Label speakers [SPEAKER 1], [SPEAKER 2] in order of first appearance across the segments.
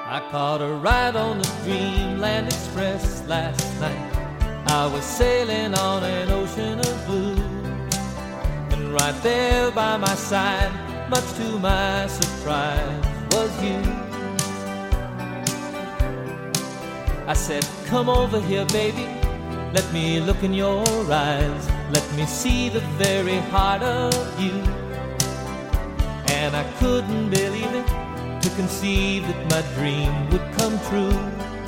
[SPEAKER 1] I caught a ride on the Dreamland Express last night. I was sailing on an ocean of blue, and right there by my side, much to my surprise, was you. I said, come over here, baby, let me look in your eyes, let me see the very heart of you. And I couldn't believe it, to conceive that my dream would come true.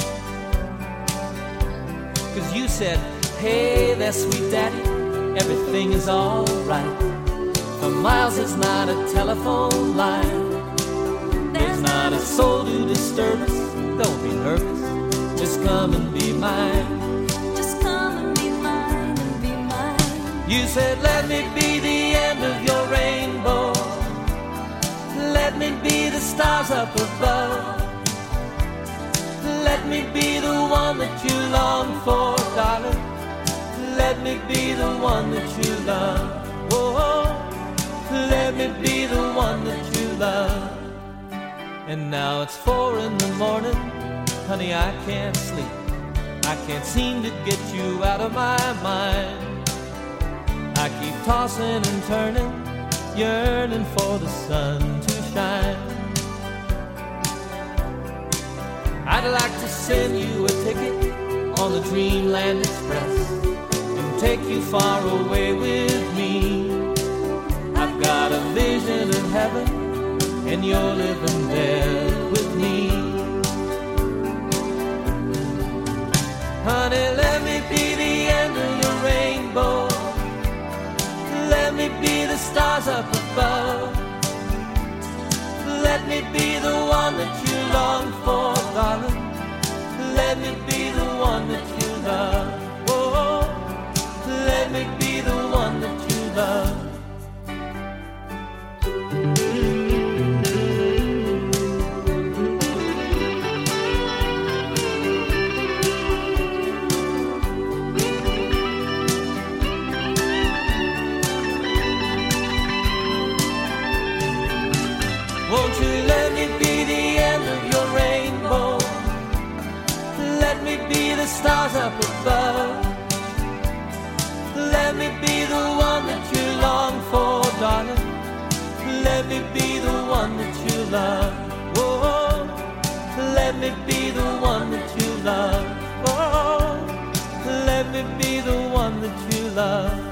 [SPEAKER 1] 'Cause you said, hey there, sweet daddy, everything is alright. For miles there's not a telephone line, there's not a soul to disturb us. Don't be nervous, just come and be mine.
[SPEAKER 2] Just come and be mine, and be mine.
[SPEAKER 1] You said, let me be the end of your rainbow, let me be the stars up above, let me be the one that you long for, darling, let me be the one that you love. Oh, let me be the one that you love. And now it's 4 in the morning, honey, I can't sleep, I can't seem to get you out of my mind. I keep tossing and turning, yearning for the sun to shine. I'd like to send you a ticket on the Dreamland Express and take you far away with me. I've got a vision of heaven and you're living there with me. Honey, let me be the end of the rainbow, let me be the stars up above, let me be the one that you long for, darling, let me be the one that you love. Oh, let me be the one that you love. Won't you let me be the end of your rainbow, let me be the stars up above, let me be the one that you long for, darling, let me be the one that you love. Oh, let me be the one that you love. Oh, let me be the one that you love.